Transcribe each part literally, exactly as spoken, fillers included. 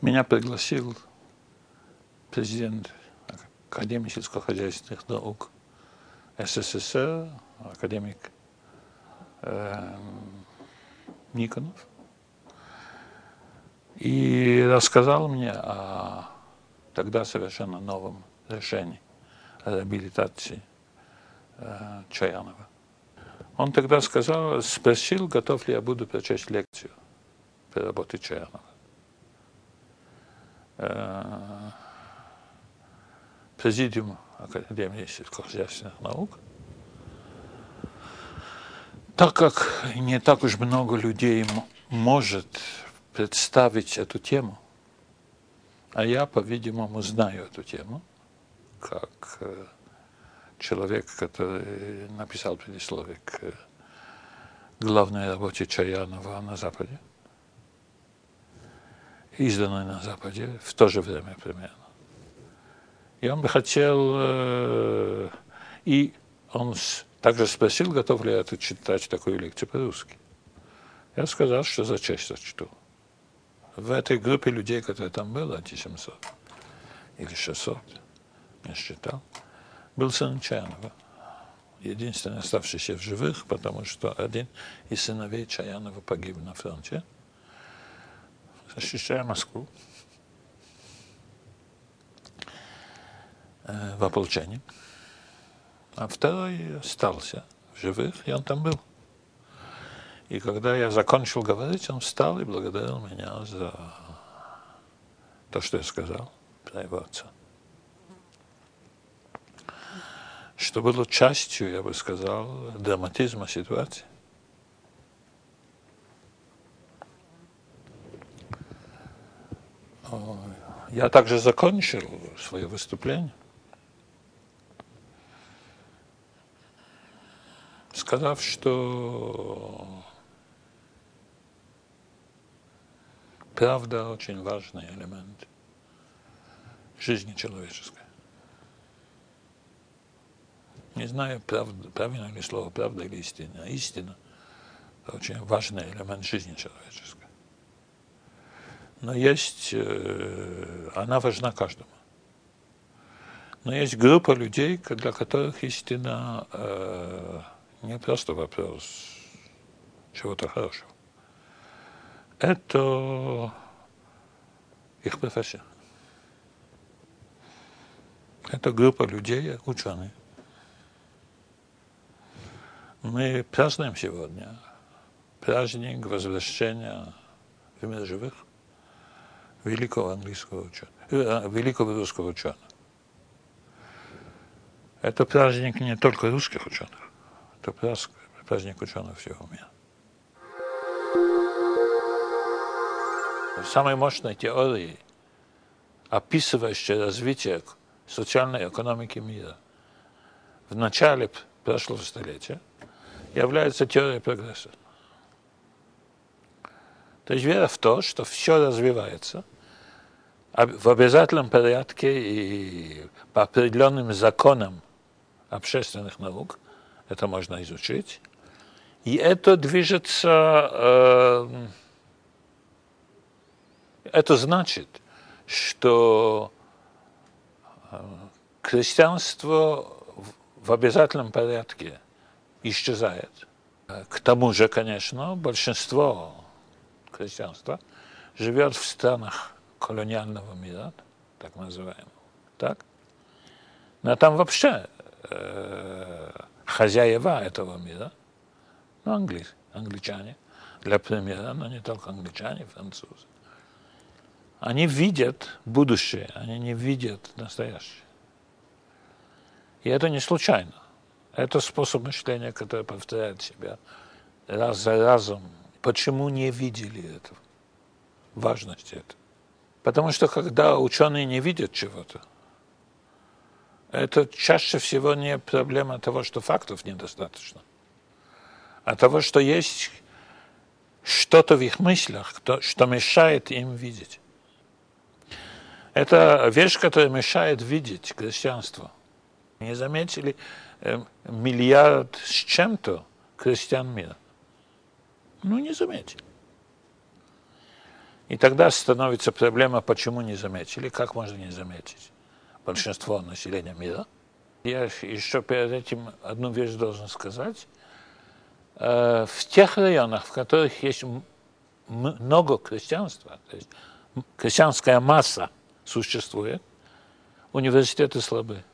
Меня пригласил президент Академии сельскохозяйственных наук СССР, академик э, Никонов, и рассказал мне о тогда совершенно новом решении реабилитации э, Чаянова. Он тогда сказал, спросил, готов ли я буду прочесть лекцию по работе Чаянова. Э, Президиум Академии сельскохозяйственных наук. Так как не так уж много людей может представить эту тему, а я, по-видимому, знаю эту тему, как э, человек, который написал предисловие к главной работе Чаянова на Западе, изданной на Западе в то же время примерно. И он бы хотел, э, и он также спросил, готов ли я читать такую лекцию по-русски. Я сказал, что за честь сочту. В этой группе людей, которые там было, семьсот или шестьсот, я считал, был сын Чаянова, единственный оставшийся в живых, потому что один из сыновей Чаянова погиб на фронте, защищая Москву, э, в ополчении. А второй остался в живых, и он там был. И когда я закончил говорить, он встал и благодарил меня за то, что я сказал про его отца. Что было частью, я бы сказал, драматизма ситуации. Я также закончил свое выступление, сказав, что правда очень важный элемент жизни человеческой. Не знаю, правда, правильно ли слово правда или истина. Истина – это очень важный элемент жизни человеческой. Но есть, э, она важна каждому. Но есть группа людей, для которых истина э, не просто вопрос чего-то хорошего. Это их профессия. Это группа людей, ученые. Мы празднуем сегодня праздник возвращения в мир живых великого английского ученого, великого русского ученого. Это праздник не только русских ученых, это праздник ученых всего мира. Самой мощной теорией, описывающей развитие социальной экономики мира в начале прошлого столетия, является теория прогресса. То есть вера в то, что все развивается в обязательном порядке и по определенным законам общественных наук, это можно изучить, и это движется, э, это значит, что крестьянство в обязательном порядке исчезает. К тому же, конечно, большинство крестьянства живет в странах колониального мира, так называемого. Так? Но там вообще э, хозяева этого мира, ну, англи, англичане, для примера, но не только англичане, французы, они видят будущее, они не видят настоящее. И это не случайно. Это способ мышления, который повторяет себя раз за разом. Почему не видели этого? Важность этого. Потому что когда ученые не видят чего-то, это чаще всего не проблема того, что фактов недостаточно, а того, что есть что-то в их мыслях, что мешает им видеть. Это вещь, которая мешает видеть крестьянство. Не заметили миллиард с чем-то крестьян мира? Ну, не заметили. И тогда становится проблема, почему не заметили, как можно не заметить большинство населения мира. Я еще перед этим одну вещь должен сказать. В тех районах, в которых есть много крестьянства, то есть крестьянская масса существует, университеты слабы.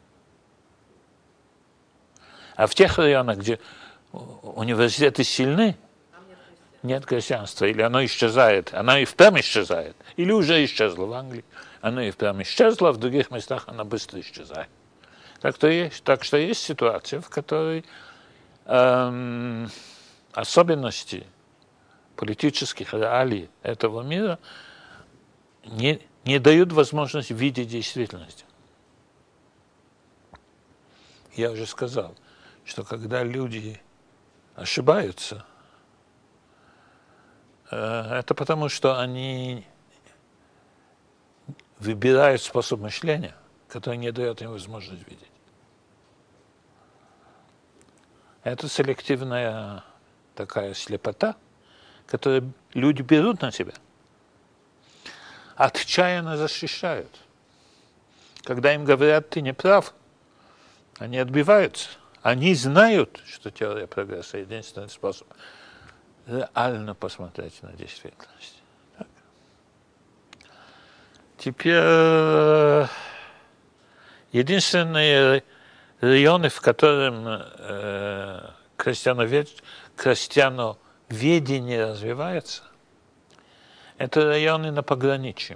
А в тех районах, где университеты сильны, нет крестьянства, или оно исчезает, оно и впрямь исчезает, или уже исчезло в Англии, оно и впрямь исчезло, а в других местах оно быстро исчезает. Так, то есть, так что есть ситуация, в которой эм, особенности политических реалий этого мира не, не дают возможность видеть действительность. Я уже сказал, что когда люди ошибаются, это потому, что они выбирают способ мышления, который не дает им возможность видеть. Это селективная такая слепота, которую люди берут на себя, отчаянно защищают. Когда им говорят, ты не прав, они отбиваются. Они знают, что теория прогресса единственный способ реально посмотреть на действительность. Так. Теперь единственные районы, в котором э, крестьяновед... крестьяноведение развивается, это районы на пограничье.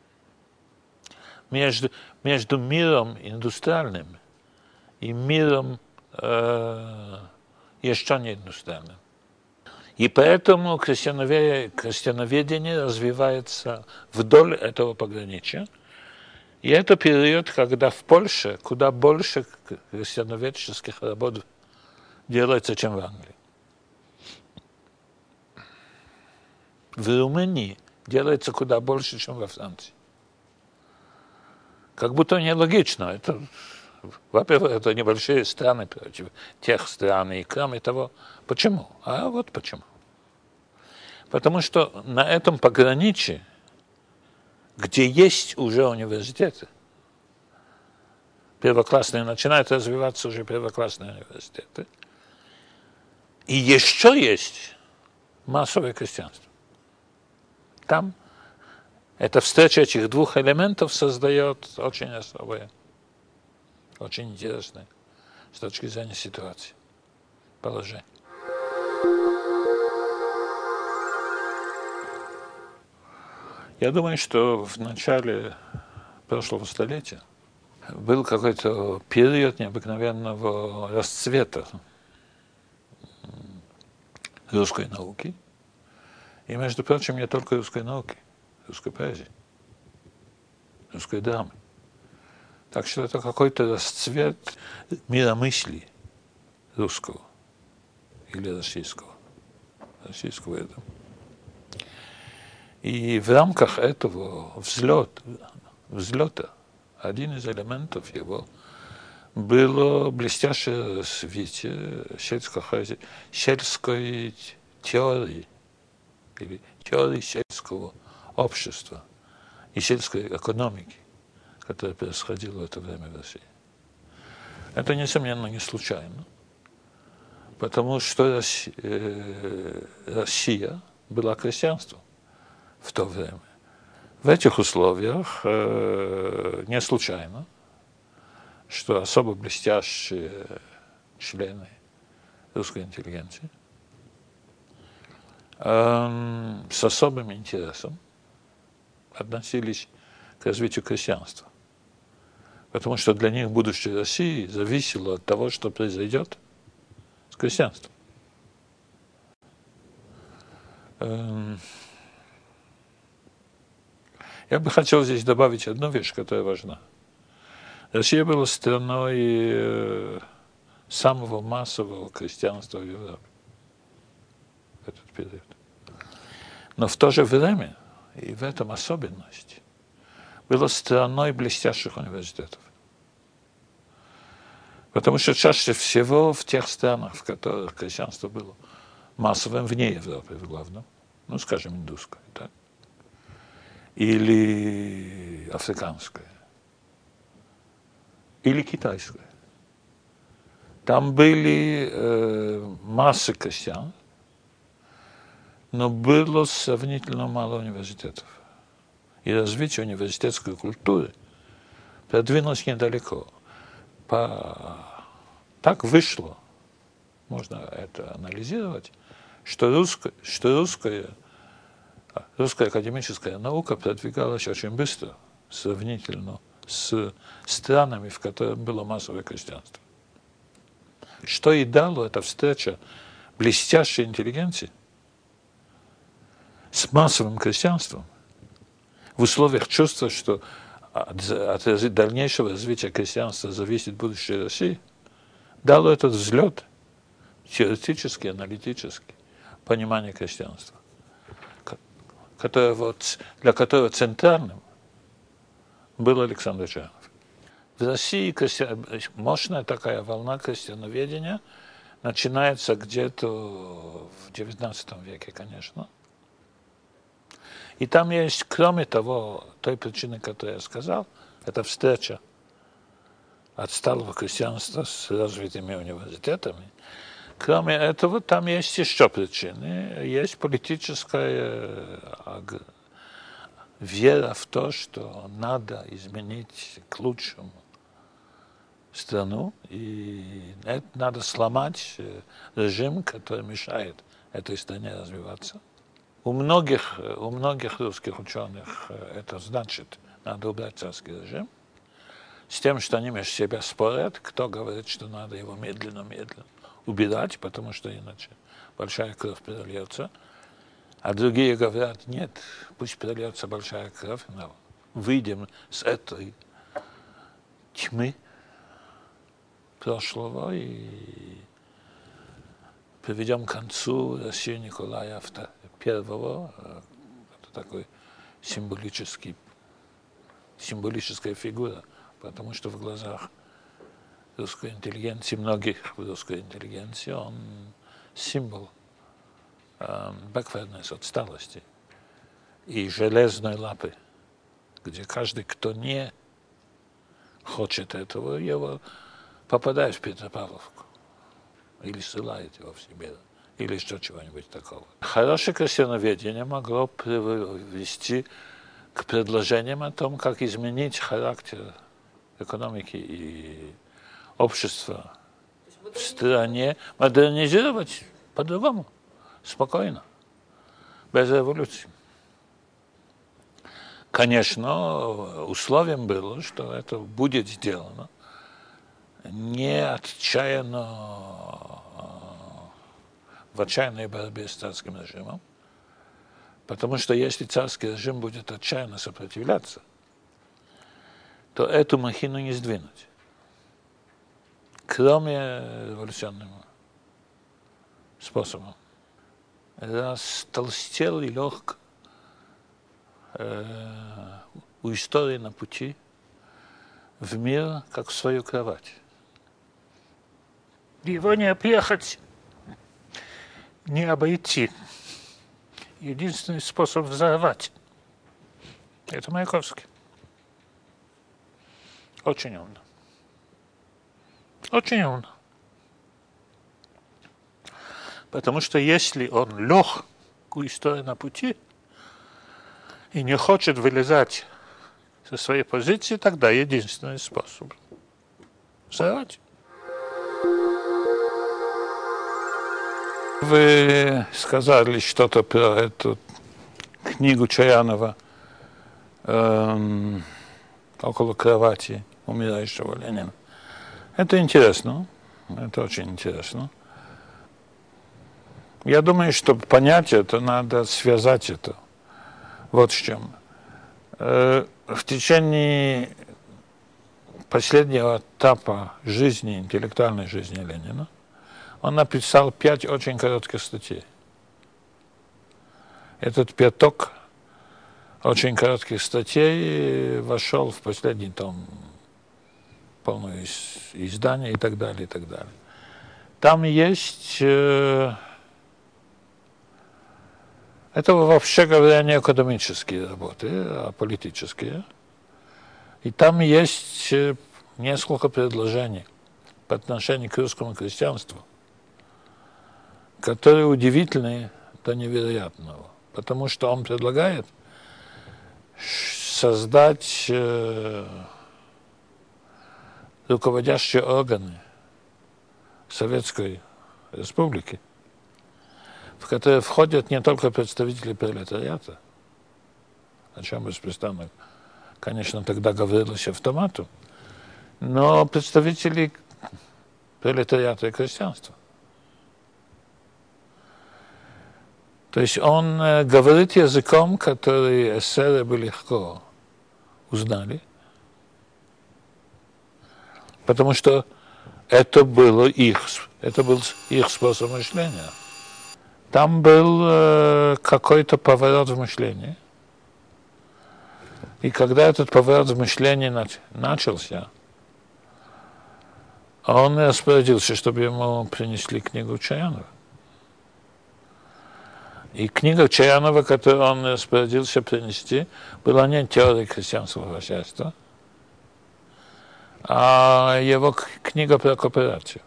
Между, между миром индустриальным и миром э, еще не индустриальным. И поэтому крестьяноведение, крестьяноведение развивается вдоль этого пограничья. И это период, когда в Польше куда больше крестьяноведческих работ делается, чем в Англии. В Румынии делается куда больше, чем во Франции. Как будто нелогично. Это, во-первых, это небольшие страны против тех стран, и кроме того, почему? А вот почему. Потому что на этом пограничье, где есть уже университеты, первоклассные, начинают развиваться уже первоклассные университеты, и еще есть массовое крестьянство. Там эта встреча этих двух элементов создает очень особое, очень интересное с точки зрения ситуации положение. Я думаю, что в начале прошлого столетия был какой-то период необыкновенного расцвета русской науки. И, между прочим, не только русской науки, русской поэзии, русской драмы. Так что это какой-то расцвет миромыслия русского или российского. Российского, я думаю. И в рамках этого взлета, взлета один из элементов его было блестящее развитие сельской, сельской теории или теории сельского общества и сельской экономики, которая происходила в это время в России. Это, несомненно, не случайно, потому что Россия была крестьянством в то время. В этих условиях э, не случайно, что особо блестящие члены русской интеллигенции э, с особым интересом относились к развитию крестьянства. Потому что для них будущее России зависело от того, что произойдет с крестьянством. Э, Я бы хотел здесь добавить одну вещь, которая важна. Россия была страной самого массового крестьянства в Европе в этот период. Но в то же время, и в этом особенность, была страной блестящих университетов. Потому что чаще всего в тех странах, в которых крестьянство было массовым, вне Европы в главном, ну, скажем, индусской, так? или африканское, или китайское. Там были э, массы крестьян, но было сравнительно мало университетов. И развитие университетской культуры продвинулось недалеко. По... Так вышло, можно это анализировать, что, русско... что русская, русская академическая наука продвигалась очень быстро, сравнительно с странами, в которых было массовое крестьянство. Что и дало эта встреча блестящей интеллигенции с массовым крестьянством в условиях чувства, что от, от дальнейшего развития крестьянства зависит будущее России, дало этот взлет теоретический, аналитический, понимание крестьянства, которое вот, для которого центральным был Александр Чайанов. В России крестьян... мощная такая волна крестьяноведения начинается где-то в девятнадцатом веке, конечно. И там есть, кроме того, той причины, которую я сказал, это встреча отсталого крестьянства с развитыми университетами. Кроме этого, там есть еще причины. Есть политическая вера в то, что надо изменить к лучшему страну, и это надо сломать режим, который мешает этой стране развиваться. У многих, у многих русских ученых это значит, надо убрать царский режим, с тем, что они между себя спорят, кто говорит, что надо его медленно-медленно убирать, потому что иначе большая кровь прольется, а другие говорят, нет, пусть прольется большая кровь, но выйдем с этой тьмы прошлого и приведем к концу Россию Николая Первого. Это такой символический, символическая фигура, потому что в глазах русской интеллигенции, многих в русской интеллигенции, он символ э, backwardness, отсталости и железной лапы, где каждый, кто не хочет этого, его попадает в Петропавловку или ссылает его в Сибирь, или еще чего-нибудь такого. Хорошее крестьяноведение могло привести к предложениям о том, как изменить характер экономики и общества в стране, модернизировать по-другому, спокойно, без революции. Конечно, условием было, что это будет сделано не отчаянно, в отчаянной борьбе с царским режимом, потому что если царский режим будет отчаянно сопротивляться, то эту махину не сдвинуть, кроме революционного способа. Растолстел и лег э, у истории на пути в мир, как в свою кровать. Его не объехать, не обойти. Единственный способ взорвать – это Маяковский. Очень умно. Очень умно. Потому что если он лег у истории на пути и не хочет вылезать со своей позиции, тогда единственный способ – взорвать. Вы сказали что-то про эту книгу Чаянова эм, «Около кровати умирающего Ленина». Это интересно, это очень интересно. Я думаю, чтобы понять это, надо связать это. Вот с чем. Э, в течение последнего этапа жизни, интеллектуальной жизни Ленина, он написал пять очень коротких статей. Этот пяток очень коротких статей вошел в последний том, полное издание и так далее, и так далее. Там есть э, Это, вообще говоря, не академические работы, а политические. И там есть несколько предложений по отношению к русскому крестьянству, которые удивительны до невероятного. Потому что он предлагает создать э, руководящие органы Советской Республики, в которые входят не только представители пролетариата, о чем беспрестанно, конечно, тогда говорилось автоматом, но представители пролетариата и крестьянства. То есть он э, говорит языком, который эсеры бы легко узнали, потому что это было их, это был их способ мышления. Там был э, какой-то поворот в мышлении. И когда этот поворот в мышлении нач- начался, он распорядился, чтобы ему принесли книгу Чаянова. И книга Чаянова, которую он распорядился принести, была не теория крестьянского хозяйства, а его книга про кооперацию,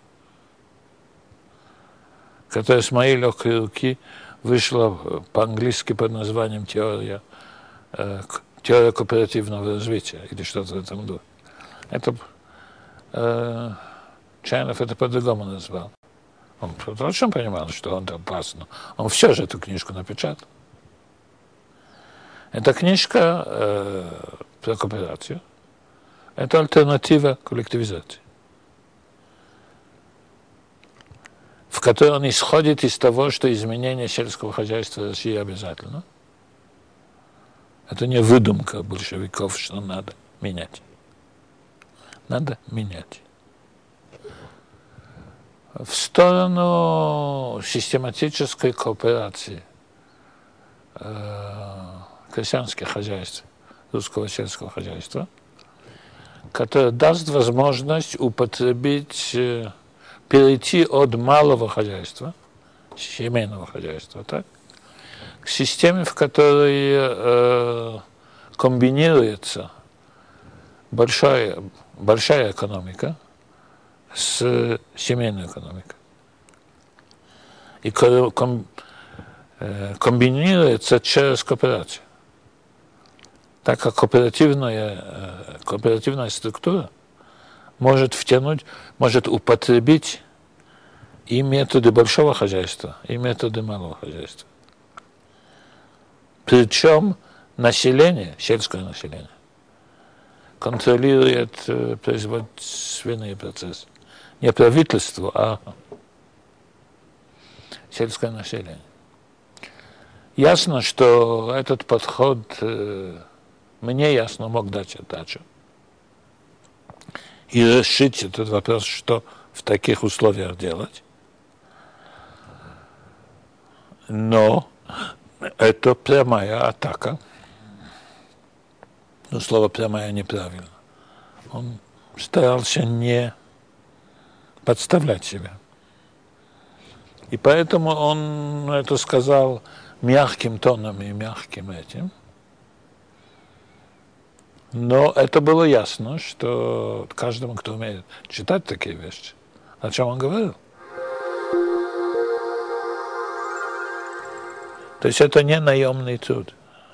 которая с моей легкой руки вышла по-английски под названием «Теория, э, теория кооперативного развития» или что-то в этом духе. Это э, Чаянов это по-другому назвал. Он точно понимал, что он опасно. Он все же эту книжку напечатал. Эта книжка э, про кооперацию. Это альтернатива коллективизации, в которой он исходит из того, что изменение сельского хозяйства в России обязательно. Это не выдумка большевиков, что надо менять. Надо менять. В сторону систематической кооперации э, крестьянских хозяйств, русского сельского хозяйства, которая даст возможность употребить, э, перейти от малого хозяйства, семейного хозяйства, так, к системе, в которой э, комбинируется большая, большая экономика с семейной экономикой. И ком, э, комбинируется через кооперацию. Так как кооперативная, э, кооперативная структура может втянуть, может употребить и методы большого хозяйства, и методы малого хозяйства. Причем население, сельское население, контролирует э, производственные процессы. Не правительство, а сельское население. Ясно, что этот подход, э, мне ясно, мог дать отдачу. И решить этот вопрос, что в таких условиях делать. Но это прямая атака. Но слово «прямая» неправильно. Он старался не подставлять себя. И поэтому он это сказал мягким тоном и мягким этим. Но это было ясно, что каждому, кто умеет читать такие вещи, о чем он говорил. То есть это не наемный труд.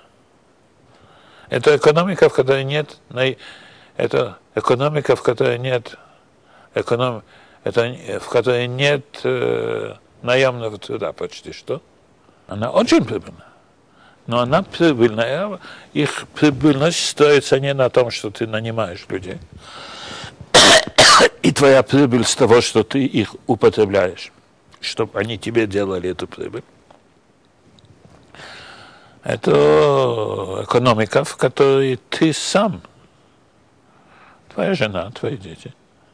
Это экономика, в которой нет, это экономика, в которой нет, эконом, это, в которой нет э, наемного труда почти что. Она очень прибыльная. Но она прибыльная, их прибыльность строится не на том, что ты нанимаешь людей, и твоя прибыль с того, что ты их употребляешь, чтобы они тебе делали эту прибыль. Это экономика, в которой ты сам, твоя жена, твои дети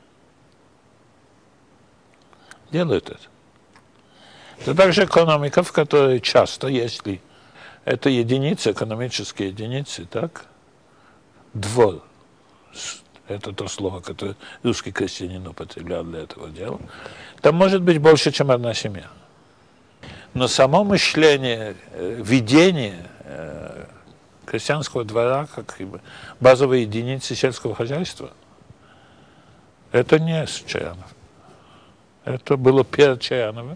делают это. Это также экономика, в которой часто, если это единицы, экономические единицы, так, двор, это то слово, которое русский крестьянин употреблял для этого дела, там может быть больше, чем одна семья. Но само мышление, видение крестьянского двора как базовой единицы сельского хозяйства, это не с Чаянов. Это было перед Чаяновым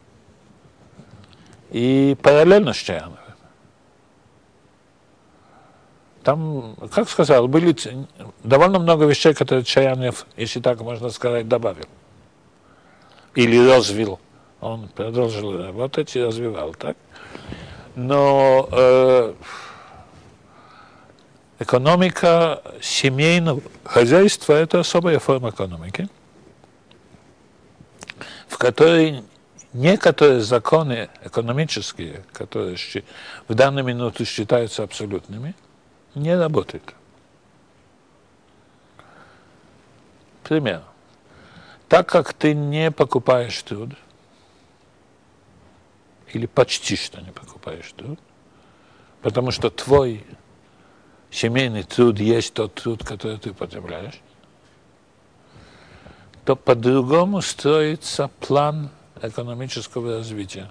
и параллельно с Чаяновым. Там, как сказал, были довольно много вещей, которые Чаянов, если так можно сказать, добавил. Или развил. Он продолжил работать и развивал, так? Но э, экономика семейного хозяйства – это особая форма экономики, в которой некоторые законы экономические, которые в данную минуту считаются абсолютными, не работают. Пример. Так как ты не покупаешь труд, или почти что не покупаешь труд, потому что твой семейный труд есть тот труд, который ты потребляешь, то по-другому строится план экономического развития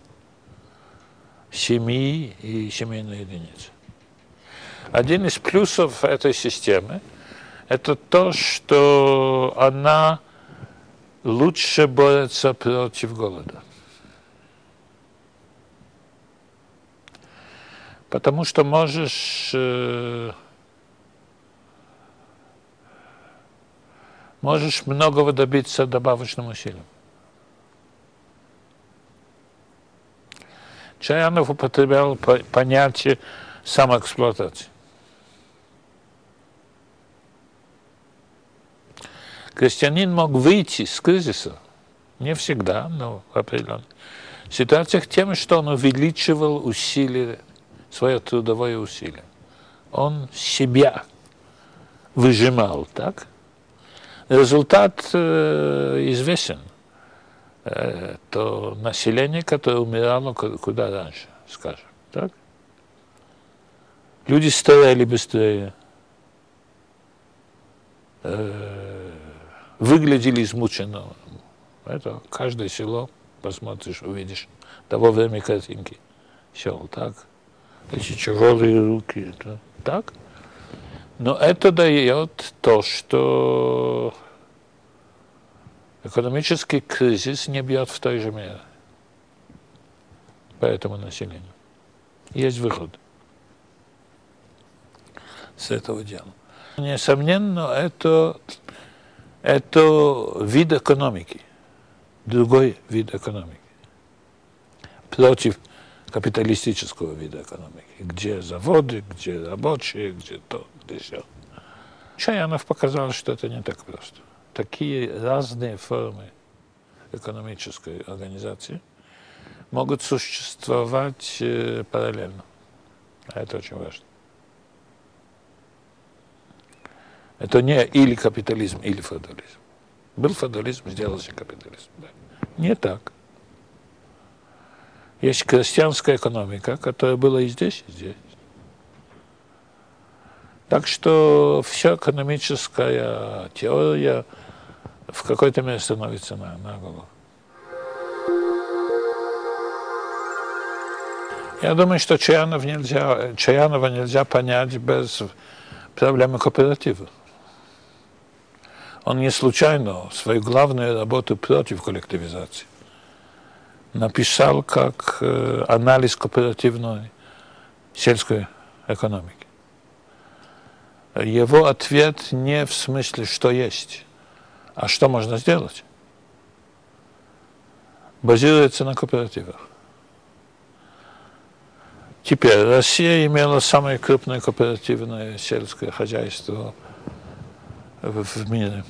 семьи и семейной единицы. Один из плюсов этой системы – это то, что она лучше борется против голода. Потому что можешь, э, можешь многого добиться добавочным усилием. Чаянов употреблял понятие самоэксплуатации. Крестьянин мог выйти с кризиса, не всегда, но в определенных ситуациях, тем, что он увеличивал усилия, свое трудовое усилие. Он себя выжимал, так? Результат э, известен. Э, то население, которое умирало куда раньше, скажем, так? Люди старели быстрее, э, выглядели измученно. Это каждое село, посмотришь, увидишь, того времени картинки. Сел, так? Эти тяжелые руки, это, так? Но это дает то, что экономический кризис не бьет в той же мере по этому населению. Есть выход с этого дела. Несомненно, это, это вид экономики, другой вид экономики, против капиталистического вида экономики, где заводы, где рабочие, где то, где все. Чаянов показал, что это не так просто. Такие разные формы экономической организации могут существовать э, параллельно. А это очень важно. Это не или капитализм, или феодализм. Был феодализм, сделался капитализм. Да. Не так. Есть крестьянская экономика, которая была и здесь, и здесь. Так что вся экономическая теория в какой-то мере становится на, на голову. Я думаю, что Чаянов нельзя, Чаянова нельзя понять без проблемы кооператива. Он не случайно свою главную работу против коллективизации написал как э, анализ кооперативной сельской экономики. Его ответ не в смысле, что есть, а что можно сделать, базируется на кооперативах. Теперь Россия имела самое крупное кооперативное сельское хозяйство в, в мире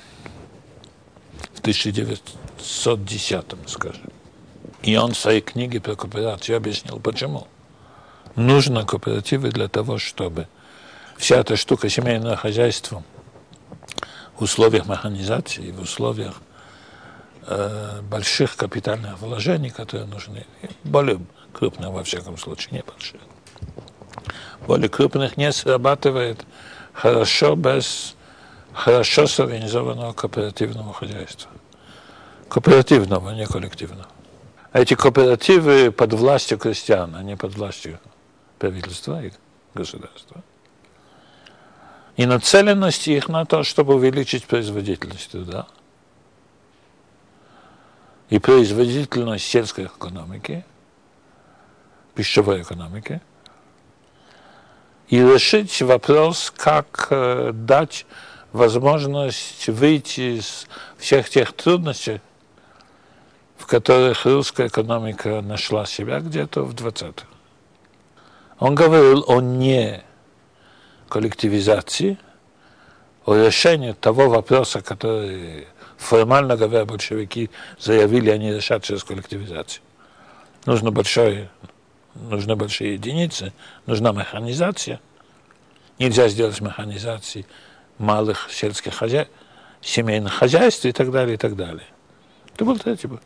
в тысяча девятьсот десятом, скажем. И он в своей книге про кооперацию объяснил, почему. Нужны кооперативы для того, чтобы вся эта штука семейного хозяйства в условиях механизации, в условиях э, больших капитальных вложений, которые нужны, более крупных, во всяком случае, не больших, более крупных не срабатывает хорошо без хорошо сорганизованного кооперативного хозяйства. Кооперативного, не коллективного. Эти кооперативы под властью крестьян, а не под властью правительства и государства. И нацеленность их на то, чтобы увеличить производительность труда и производительность сельской экономики, пищевой экономики, и решить вопрос, как э, дать возможность выйти из всех тех трудностей, в которых русская экономика нашла себя где-то в двадцатых. Он говорил о не коллективизации, о решении того вопроса, который, формально говоря, большевики заявили, они решат через коллективизацию. Нужно большое, нужны большие единицы, нужна механизация. Нельзя сделать механизации малых сельских хозяйств, семейных хозяйств и так далее, и так далее. Это был третий путь.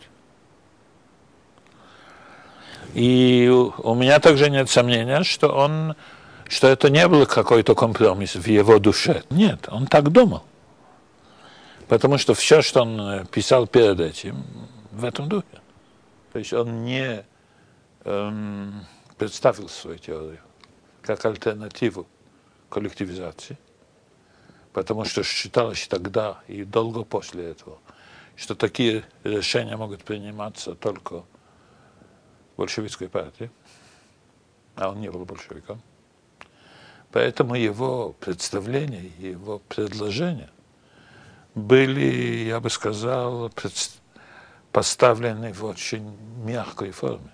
И у меня также нет сомнения, что он, что это не был какой-то компромисс в его душе. Нет, он так думал. Потому что все, что он писал перед этим, в этом духе. То есть он не эм, представил свою теорию как альтернативу коллективизации, потому что считалось тогда и долго после этого, что такие решения могут приниматься только большевистской партии, а он не был большевиком. Поэтому его представления, его предложения были, я бы сказал, поставлены в очень мягкой форме.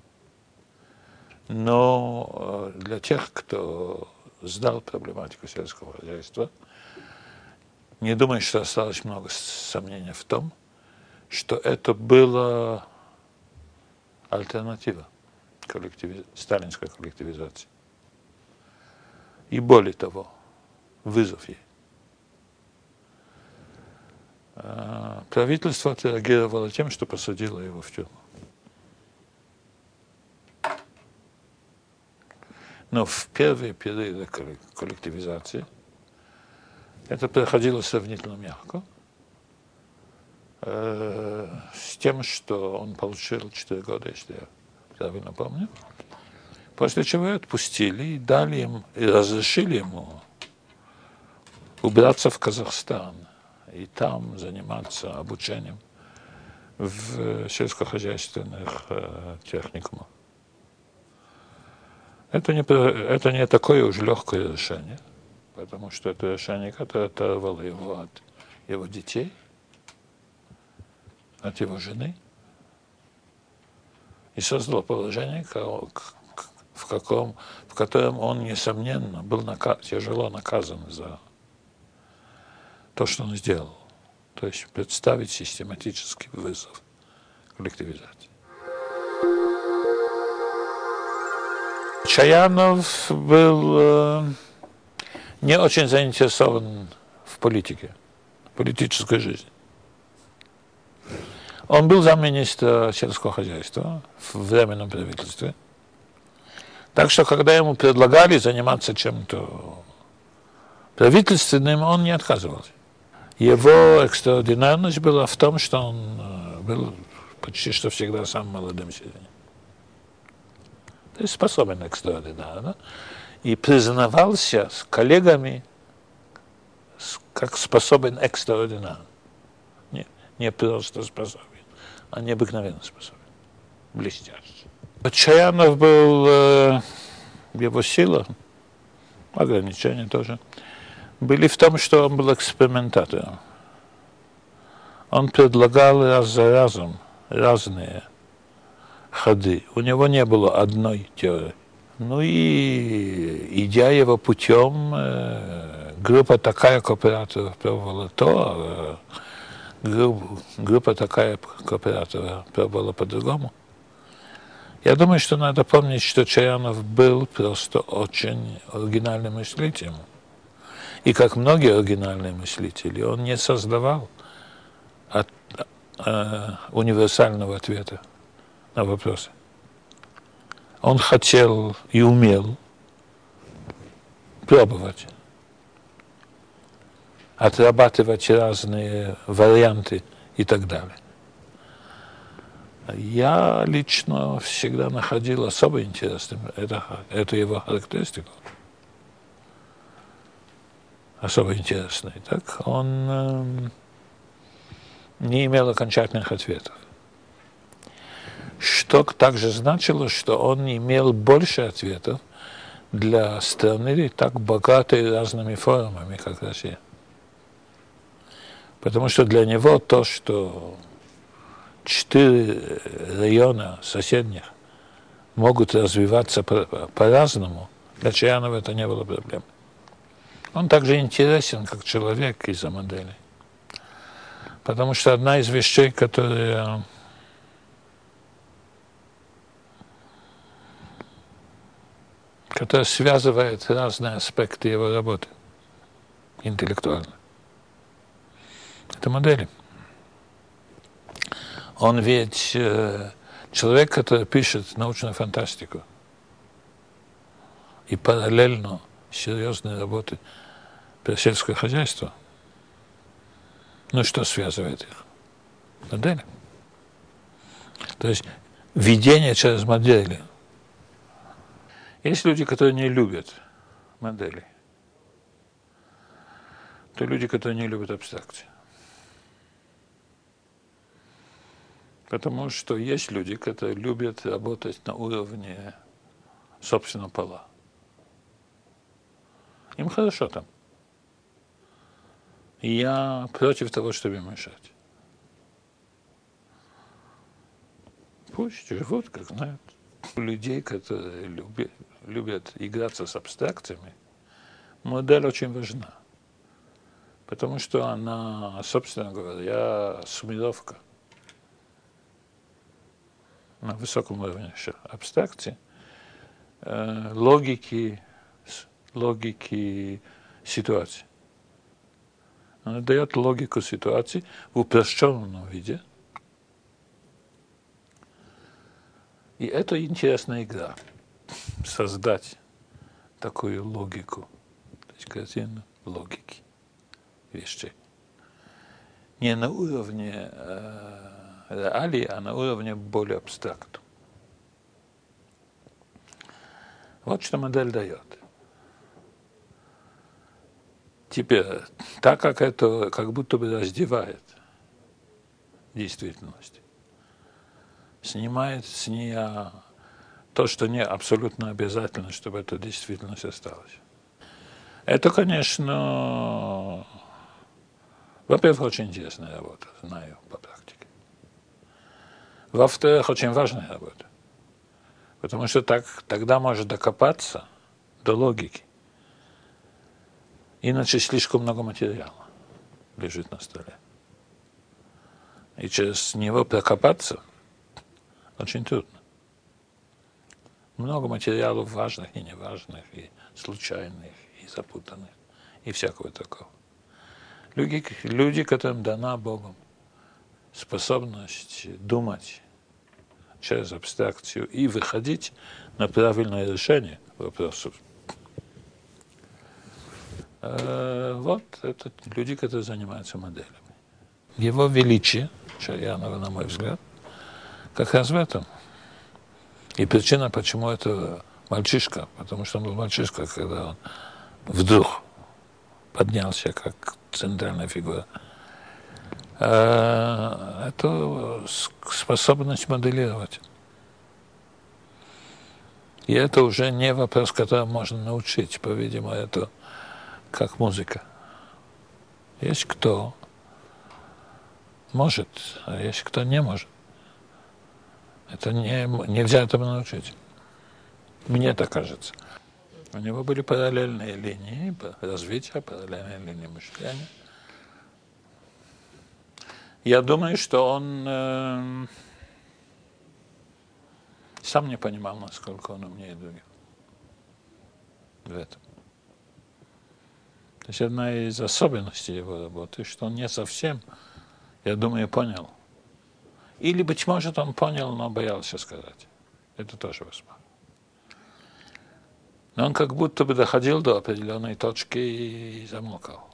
Но для тех, кто сдал проблематику сельского хозяйства, не думаю, что осталось много сомнений в том, что это была альтернатива коллективи... сталинской коллективизации. И более того, вызов ей. А правительство отреагировало тем, что посадило его в тюрьму. Но в первые периоды коллективизации это проходило сравнительно мягко, э, с тем, что он получил четыре года, если я правильно помню, после чего отпустили и дали им, и разрешили ему убраться в Казахстан и там заниматься обучением в сельскохозяйственных э, техникумах. Это не, это не такое уж легкое решение, потому что это решение, которое оторвало его от его детей, от его жены, и создало положение, в, каком, в котором он, несомненно, был нака- тяжело наказан за то, что он сделал. То есть представить систематический вызов коллективизации. Чаянов был э, не очень заинтересован в политике, в политической жизни. Он был замминистра сельского хозяйства в временном правительстве. Так что, когда ему предлагали заниматься чем-то правительственным, он не отказывался. Его экстраординарность была в том, что он был почти что всегда самым молодым среди них. То есть способен экстраординарно. И признавался с коллегами как способен экстраординарно. Не, не просто способен, а необыкновенно способен. Блестяще. Чаянов был, э, его сила, ограничения тоже, были в том, что он был экспериментатором. Он предлагал раз за разом разные ходы. У него не было одной теории. Ну и, идя его путем, э, группа такая кооператоров пробовала то, а группа, группа такая кооператоров пробовала по-другому. Я думаю, что надо помнить, что Чаянов был просто очень оригинальным мыслителем. И как многие оригинальные мыслители, он не создавал от, э, универсального ответа на вопросы. Он хотел и умел пробовать, отрабатывать разные варианты и так далее. Я лично всегда находил особо интересным это, эту его характеристику. Особо интересной. Так, он э, не имел окончательных ответов. Что также значило, что он имел больше ответов для страны, так богатой разными формами, как Россия. Потому что для него то, что четыре района соседних могут развиваться по- по-разному, для Чаянова это не было проблем. Он также интересен как человек из-за модели. Потому что одна из вещей, которые которая связывает разные аспекты его работы интеллектуально. Это модели. Он ведь э, человек, который пишет научную фантастику и параллельно серьезные работы про сельское хозяйство. Ну, что связывает их? Модели. То есть видение через модели. Есть люди, которые не любят модели. То люди, которые не любят абстракции. Потому что есть люди, которые любят работать на уровне собственного пола. Им хорошо там. И я против того, чтобы им мешать. Пусть живут, как знают. У людей, которые любят, любят играться с абстракциями, модель очень важна. Потому что она, собственно говоря, суммировка на высоком уровне абстракции, э, логики, логики ситуации. Она дает логику ситуации в упрощенном виде. И это интересная игра. Создать такую логику, то есть картину логики вещей. Не на уровне э, реалии, а на уровне более абстрактном. Вот что модель дает. Теперь, так как это как будто бы раздевает действительность, снимает с нее то, что не абсолютно обязательно, чтобы эта действительность осталась. Это, конечно, во-первых, очень интересная работа, знаю по практике. Во-вторых, очень важная работа, потому что так, тогда может докопаться до логики. Иначе слишком много материала лежит на столе. И через него прокопаться очень трудно. Много материалов важных и неважных, и случайных, и запутанных, и всякого такого. Люди, люди, которым дана Богом способность думать через абстракцию и выходить на правильное решение вопросов. Вот это люди, которые занимаются моделями. Его величие, Чаянова, на мой взгляд, как раз в этом. И причина, почему это мальчишка, потому что он был мальчишка, когда он вдруг поднялся как центральная фигура. Это способность моделировать. И это уже не вопрос, который можно научить. По-видимому, это как музыка. Есть кто может, а есть кто не может. Это не, нельзя этому научить. Мне так кажется. У него были параллельные линии развития, параллельные линии мышления. Я думаю, что он э, сам не понимал, насколько он умнее других в этом. То есть одна из особенностей его работы, что он не совсем, я думаю, понял. Или, быть может, он понял, но боялся сказать. Это тоже возможно. Но он как будто бы доходил до определенной точки и замолкал.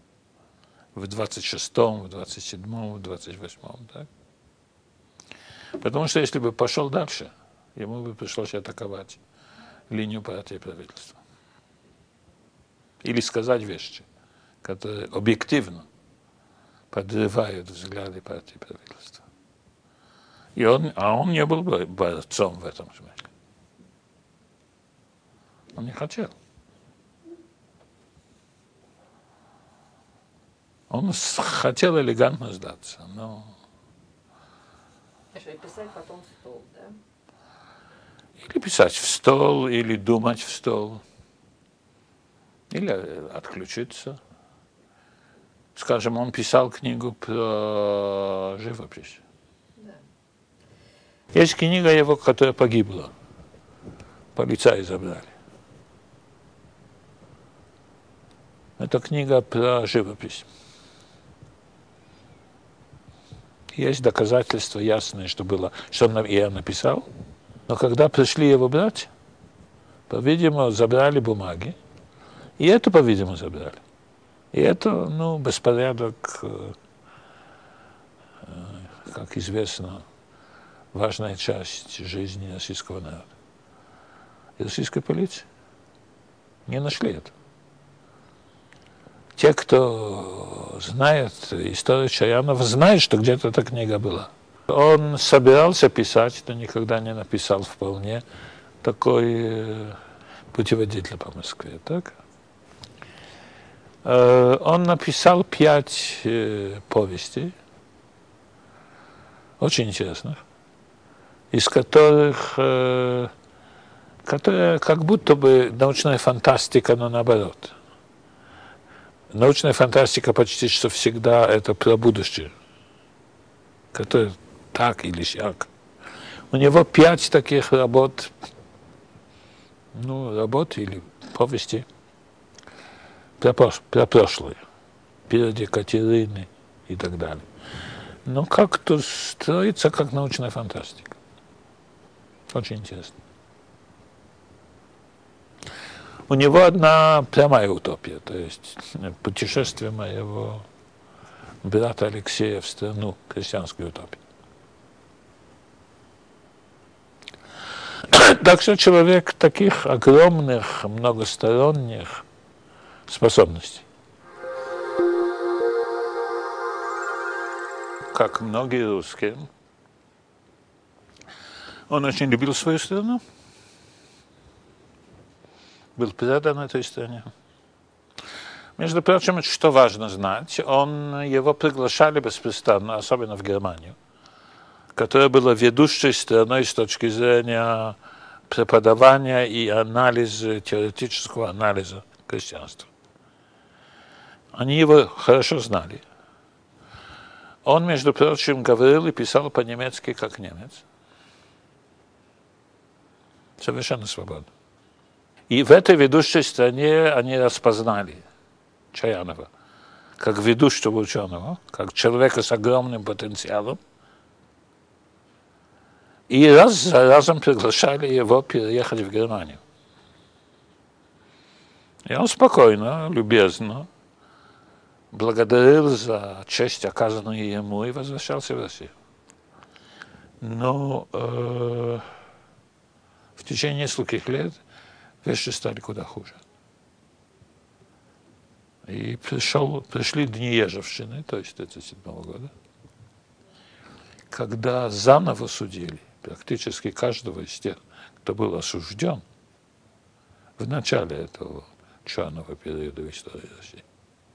В двадцать шестом, в двадцать седьмом, в двадцать восьмом, так? Потому что если бы пошел дальше, ему бы пришлось атаковать линию партии и правительства. Или сказать вещи, которые объективно подрывают взгляды партии и правительства. И он, а он не был бы борцом в этом смысле. Он не хотел. Он хотел элегантно сдаться, но... И писать потом в стол, да? Или писать в стол, или думать в стол, или отключиться. Скажем, он писал книгу про живопись. Да. Есть книга его, которая погибла. Полицаи забрали. Это книга про живопись. Есть доказательства ясные, что было, что он я написал. Но когда пришли его брать, по-видимому, забрали бумаги. И это, по-видимому, забрали. И это, ну, беспорядок, как известно, важная часть жизни российского народа. И российской полиции не нашли это. Те, кто знает историю Чаянова, знают, что где-то эта книга была. Он собирался писать, но никогда не написал вполне такой путеводитель по Москве. Так? Он написал пять повестей, очень интересных, из которых, которые как будто бы научная фантастика, но наоборот. Научная фантастика почти что всегда это про будущее, которое так или сяк. У него пять таких работ, ну, работ или повести про, про прошлое, перед Екатериной и так далее. Но как-то строится как научная фантастика. Очень интересно. У него одна прямая утопия, то есть путешествие моего брата Алексея в страну крестьянской утопии. Так что человек таких огромных, многосторонних способностей. Как многие русские, он очень любил свою страну. Был предан этой стране. Между прочим, что важно знать, он, его приглашали беспрестанно, особенно в Германию, которая была ведущей страной с точки зрения преподавания и анализа, теоретического анализа крестьянства. Они его хорошо знали. Он, между прочим, говорил и писал по-немецки, как немец. Совершенно свободно. И в этой ведущей стране они распознали Чаянова как ведущего ученого, как человека с огромным потенциалом. И раз за разом приглашали его переехать в Германию. И он спокойно, любезно благодарил за честь, оказанную ему, и возвращался в Россию. Но э, в течение нескольких лет вещи стали куда хуже. И пришел, пришли дни Ежевщины, то есть тридцать седьмого года, когда заново судили практически каждого из тех, кто был осужден в начале этого черного периода в истории России.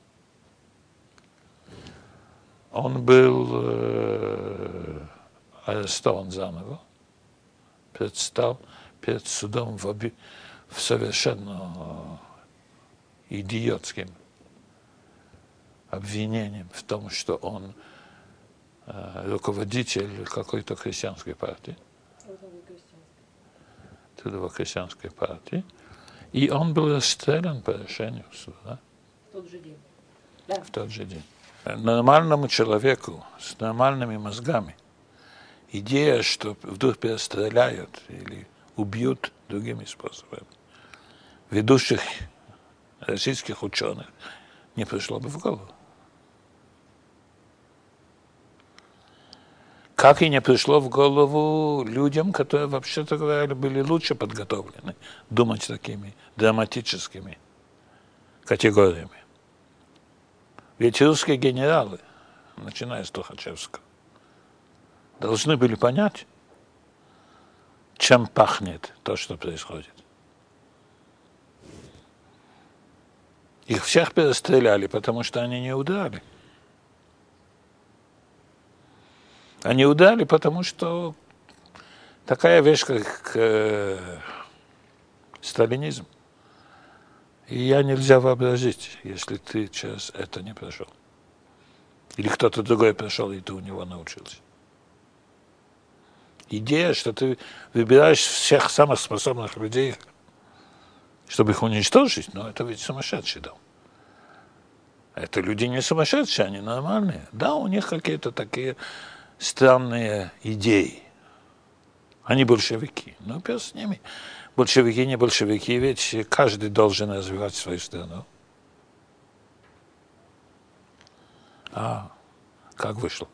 Он был э, арестован заново, предстал перед судом в, оби, в совершенно идиотским обвинением в том, что он э, руководитель какой-то христианской партии, трудово-христианской партии, и он был расстрелян по решению суда. В тот же день. Да. В тот же день. Нормальному человеку с нормальными мозгами идея, что вдруг перестреляют или убьют другими способами ведущих российских ученых, не пришло бы в голову. Как и не пришло в голову людям, которые, вообще-то говоря, были лучше подготовлены, думать такими драматическими категориями. Ведь русские генералы, начиная с Тухачевского, должны были понять, чем пахнет то, что происходит. Их всех перестреляли, потому что они не удрали. Они удрали, потому что такая вещь, как э, сталинизм, ее нельзя вообразить, если ты через это не прошел. Или кто-то другой прошел, и ты у него научился. Идея, что ты выбираешь всех самых способных людей, чтобы их уничтожить, но это ведь сумасшедший дом. Это люди не сумасшедшие, они нормальные. Да, у них какие-то такие странные идеи. Они большевики. Но пес с ними. Большевики, не большевики, ведь каждый должен развивать свою страну. А как вышло?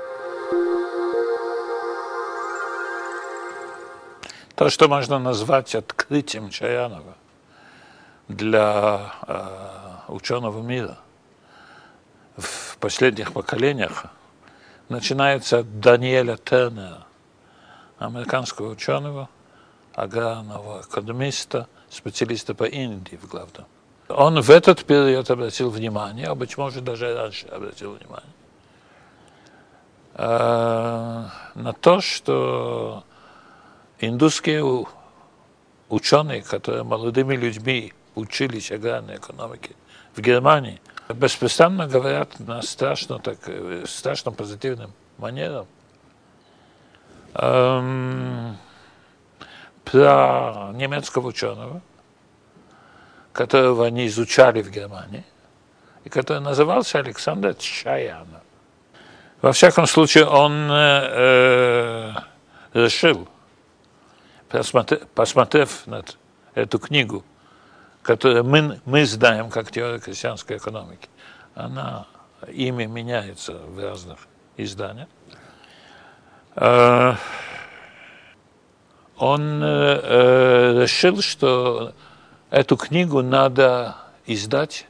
То, что можно назвать открытием Чаянова для э, ученого мира в последних поколениях, начинается от Даниэля Тернера, американского ученого, аграрного экономиста, специалиста по Индии в главном. Он в этот период обратил внимание, а быть может даже раньше обратил внимание, э, на то, что индусские ученые, которые молодыми людьми учились аграрной экономике в Германии, беспрестанно говорят на страшно, так, страшно позитивным манером эм, про немецкого ученого, которого они изучали в Германии, и который назывался Александр Чаянов. Во всяком случае, он э, решил, посмотрев, посмотрев на эту книгу, которую мы, мы знаем как теория крестьянской экономики, она, имя меняется в разных изданиях, э, он э, решил, что эту книгу надо издать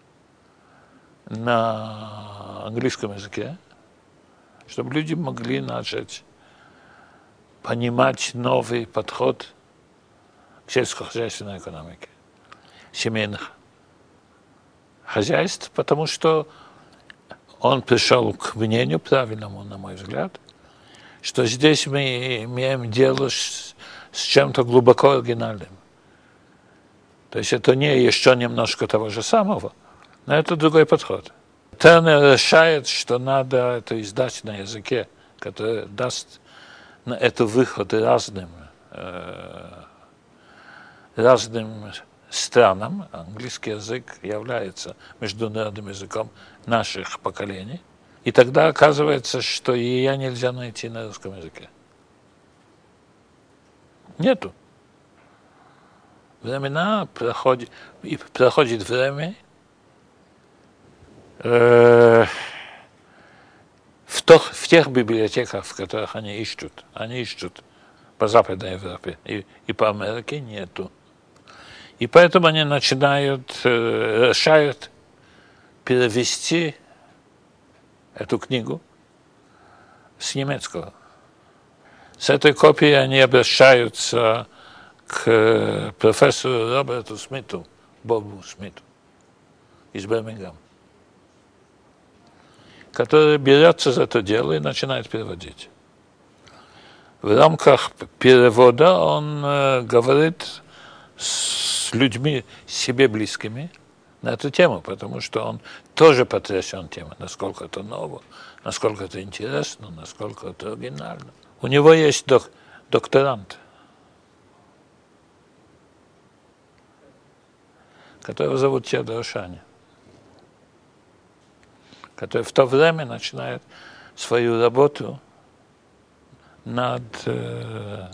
на английском языке, чтобы люди могли начать понимать новый подход к сельскохозяйственной экономике, семейных хозяйств, потому что он пришел к мнению правильному, на мой взгляд, что здесь мы имеем дело с, с чем-то глубоко оригинальным. То есть это не еще немножко того же самого, но это другой подход. Тернер решает, что надо это издать на языке, который даст на это выход разным, э, разным странам. Английский язык является международным языком наших поколений. И тогда оказывается, что ее нельзя найти на русском языке. Нету. Времена проходят, и проходит время, э, в, то, в тех библиотеках, в которых они ищут, они ищут по Западной Европе и, и по Америке нету. И поэтому они начинают, э, решают перевести эту книгу с немецкого. С этой копией они обращаются к профессору Роберту Смиту, Бобу Смиту из Бирмингема, который берется за это дело и начинает переводить. В рамках перевода он э, говорит с людьми себе близкими на эту тему, потому что он тоже потрясен темой, насколько это ново, насколько это интересно, насколько это оригинально. У него есть док- докторант, которого зовут Теодор Шани, который в то время начинает свою работу над э,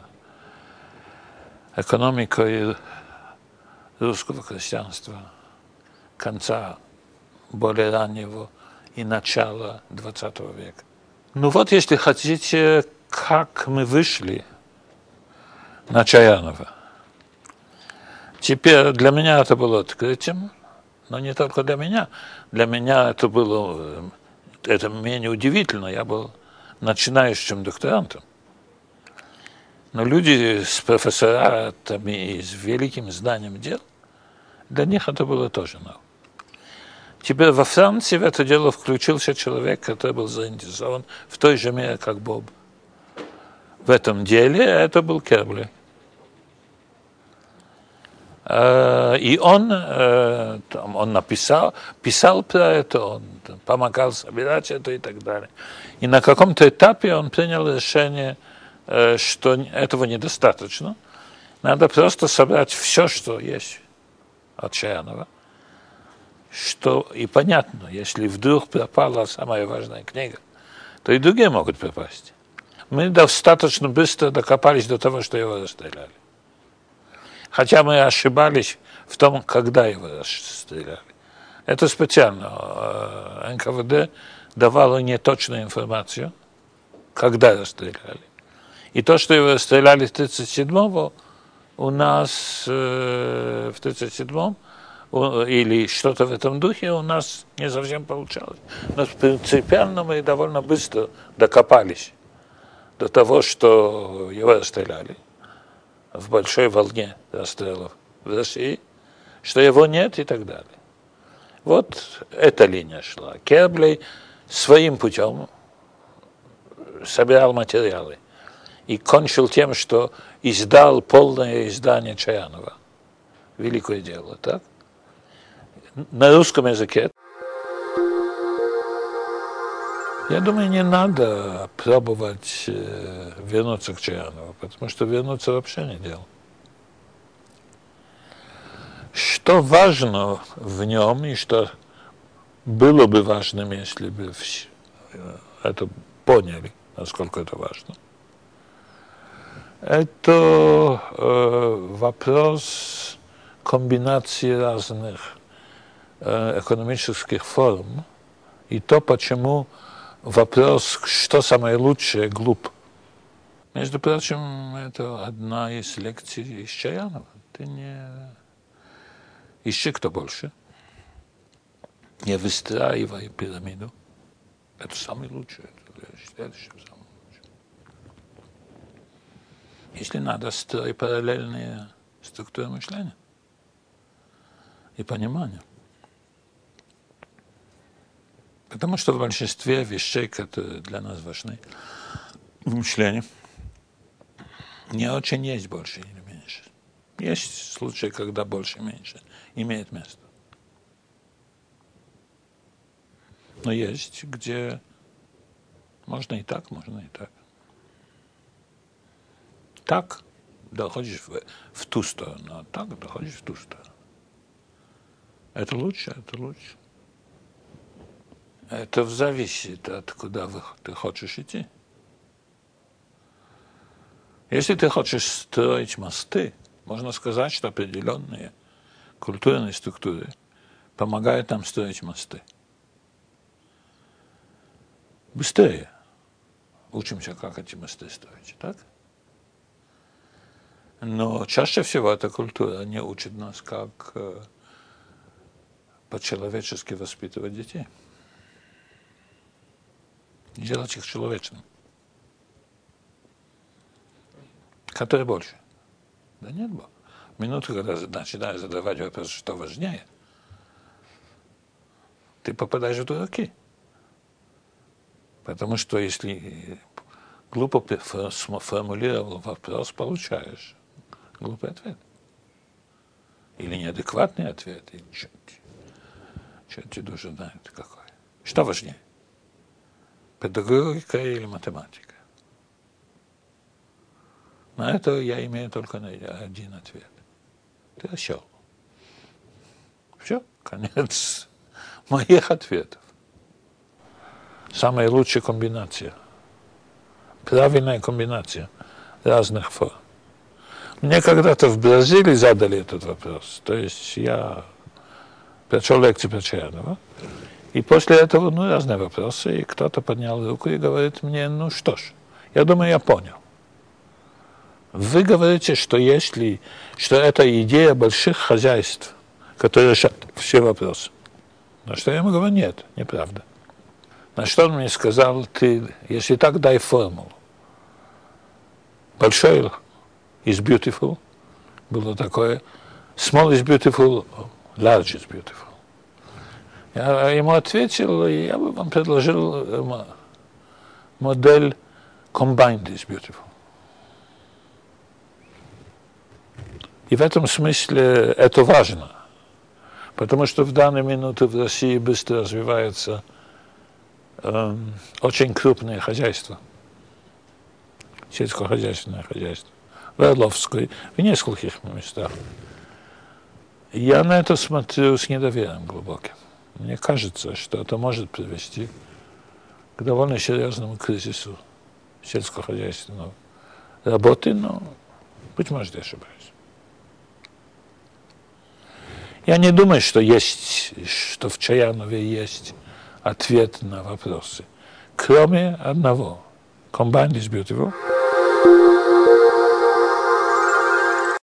экономикой русского крестьянства конца более раннего и начала двадцатого века. Ну вот, если хотите, как мы вышли на Чаянова. Теперь для меня это было открытием, но не только для меня. Для меня это было, это менее удивительно, я был начинающим докторантом. Но люди с профессоратами и с великим знанием дел, для них это было тоже ново. Теперь во Франции в это дело включился человек, который был заинтересован в той же мере, как Боб. В этом деле это был Кербли. И он, он написал, писал про это, он помогал собирать это и так далее. И на каком-то этапе он принял решение, что этого недостаточно. Надо просто собрать все, что есть от Чаянова. Что и понятно, если вдруг пропала самая важная книга, то и другие могут пропасть. Мы достаточно быстро докопались до того, что его расстреляли. Хотя мы ошибались в том, когда его расстреляли. Это специально. эн ка вэ дэ давало неточную информацию, когда расстреляли. И то, что его расстреляли в тридцать седьмом, у нас э, в тридцать седьмом или что-то в этом духе у нас не совсем получалось. Но принципиально мы довольно быстро докопались до того, что его расстреляли в большой волне расстрелов в России, что его нет и так далее. Вот эта линия шла. Кербли своим путем собирал материалы и кончил тем, что издал полное издание Чаянова. Великое дело, так? На русском языке. Я думаю, не надо пробовать э, вернуться к Чаянову, потому что вернуться вообще не дело. Что важно в нем, и что было бы важным, если бы все это поняли, насколько это важно, это э, вопрос комбинации разных э, экономических форм, и то, почему вопрос, что самое лучшее, глуп. Между прочим, это одна из лекций из Чаянова. Ты не ищи, кто больше. Не выстраивай пирамиду. Это самое лучшее. Это следующее самое лучшее. Если надо, строй параллельные структуры мышления и понимания. Потому что в большинстве вещей, которые для нас важны в мышлении, не очень есть больше или меньше. Есть случаи, когда больше и меньше имеет место. Но есть, где можно и так, можно и так. Так доходишь в, в ту сторону, а так доходишь в ту сторону. Это лучше, это лучше. Это зависит от куда вы, ты хочешь идти. Если ты хочешь строить мосты, можно сказать, что определенные культурные структуры помогают нам строить мосты. Быстрее учимся, как эти мосты строить, так? Но чаще всего эта культура не учит нас, как э, по-человечески воспитывать детей. Делать их человечным. Который больше? Да нет, Бог. Минуту, когда начинаешь задавать вопрос, что важнее, ты попадаешь в дураки. Потому что если глупо формулировал вопрос, получаешь глупый ответ. Или неадекватный ответ. Или черт тебе душу знает какой. Что важнее? Педагогика или математика? На это я имею только один ответ. Ты осел. Все, конец моих ответов. Самая лучшая комбинация. Правильная комбинация разных форм. Мне когда-то в Бразилии задали этот вопрос. То есть я прочел лекцию про Чаянова, И после этого, ну, разные вопросы, и кто-то поднял руку и говорит мне, ну что ж, я думаю, я понял. Вы говорите, что если, что это идея больших хозяйств, которые решат все вопросы. На что я ему говорю, нет, неправда. На что он мне сказал, ты, если так, дай формулу. Большой is beautiful, было такое, small is beautiful, large is beautiful. Я ему ответил, и я бы вам предложил модель combined is beautiful. И в этом смысле это важно, потому что в данную минуту в России быстро развивается э, очень крупное хозяйство, сельскохозяйственное хозяйство, в Орловской, в нескольких местах. Я на это смотрю с недоверием глубоким. Мне кажется, что это может привести к довольно серьезному кризису сельскохозяйственной работы, но, быть может, я ошибаюсь. Я не думаю, что есть, что в Чаянове есть ответ на вопросы, кроме одного. Combined is beautiful.